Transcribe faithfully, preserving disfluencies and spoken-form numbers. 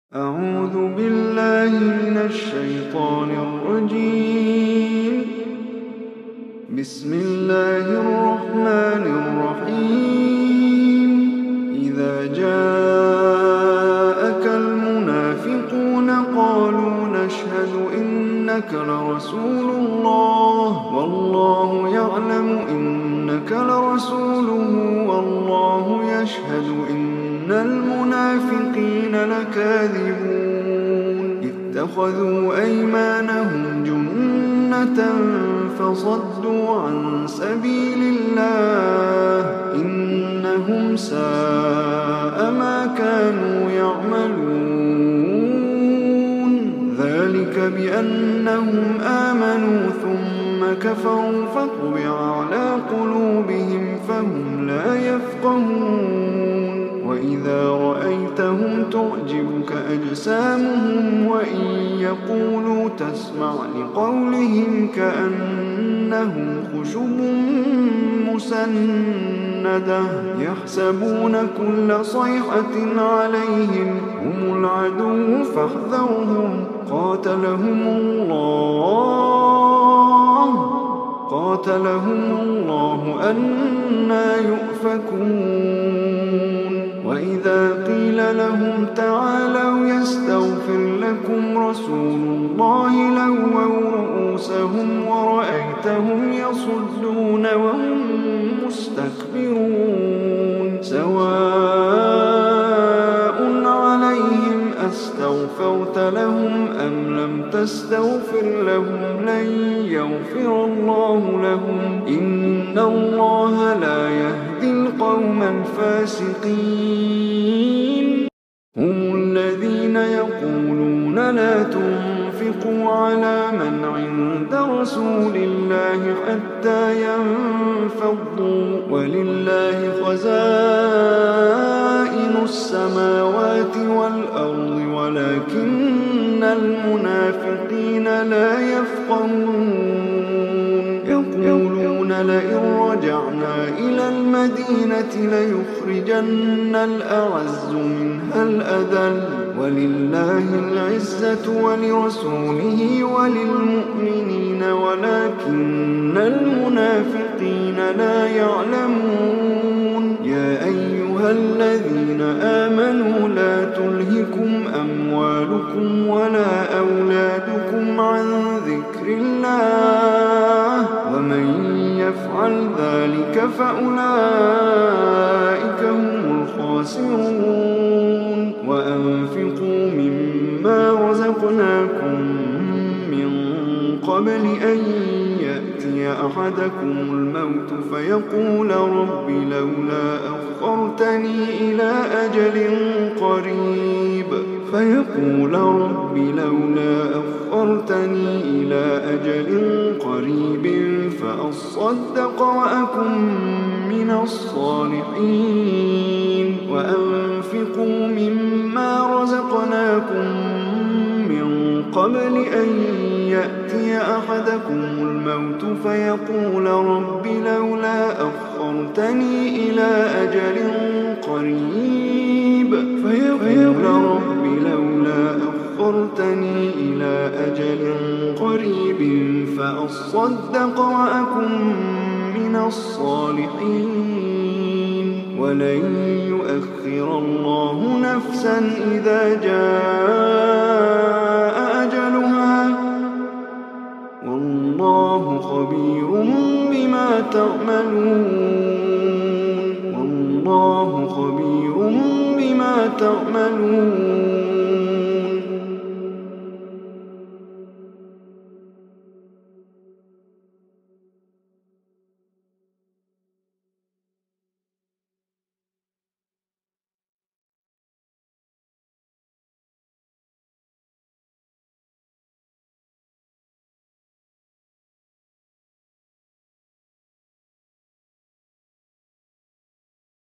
أعوذ بالله من الشيطان الرجيم. بسم الله الرحمن الرحيم. إذا جاءك المنافقون قالوا نشهد إنك لرسول الله والله يعلم إنك لرسوله والله يشهد إن المنافقين لكاذبون. اتخذوا أيمانهم جنة فصدوا عن سبيل الله إنهم ساء ما كانوا يعملون. ذلك بأنهم آمنوا ثم كفروا فطبع على قلوبهم فهم لا يفقهون. وإذا رأيتهم تعجبك أجسامهم وإن يقولوا تسمع لقولهم كأنهم خشب مسندة يحسبون كل صيحة عليهم هم العدو فاحذرهم قاتلهم الله قاتلهم الله أنى يؤفكون. وإذا قيل لهم تعالوا يستغفر لكم رسول الله لووا رؤوسهم ورأيتهم يصدون وهم مستكبرون. سواء عليهم أستغفرت لهم أم لم تستغفر لهم لن يغفر الله لهم إن الله لا يهدي القوم الفاسقين. هم الذين يقولون لا تنفقوا على من عند رسول الله حتى ينفضوا ولله خزائن السماوات والأرض ولكن المنافقين لا يفقهون. يقولون لئن رجعنا إلى المدينة ليخرجن الأعز منها الأذل ولله العزة ولرسوله وللمؤمنين ولكن المنافقين لا يعلمون. يا أيها الذين آمنوا لا تلهكم أموالكم ولا أولادكم عن ذكر الله ومن يفعل ذلك فأولئك هم الخاسرون. وأنفقوا مما رزقناكم من قبل أن يأتي أحدكم الموت فيقول رب لولا أخرتني إلى أجل قريب فيقول رب لولا أخرتني إلى أجل قريب فأصدق وأكن من الصالحين. وأنفقوا مما رزقناكم من قبل أن يأتي أحدكم الموت فيقول رب لولا أخرتني إلى أجل قريب فيقول رب لولا أخرتني إلى أجل قريب فأصدق وأكن من الصالحين. ولن يؤخر الله نفسا إذا جاء أجلها والله خبير بما تعملون والله خبير بما تعملون.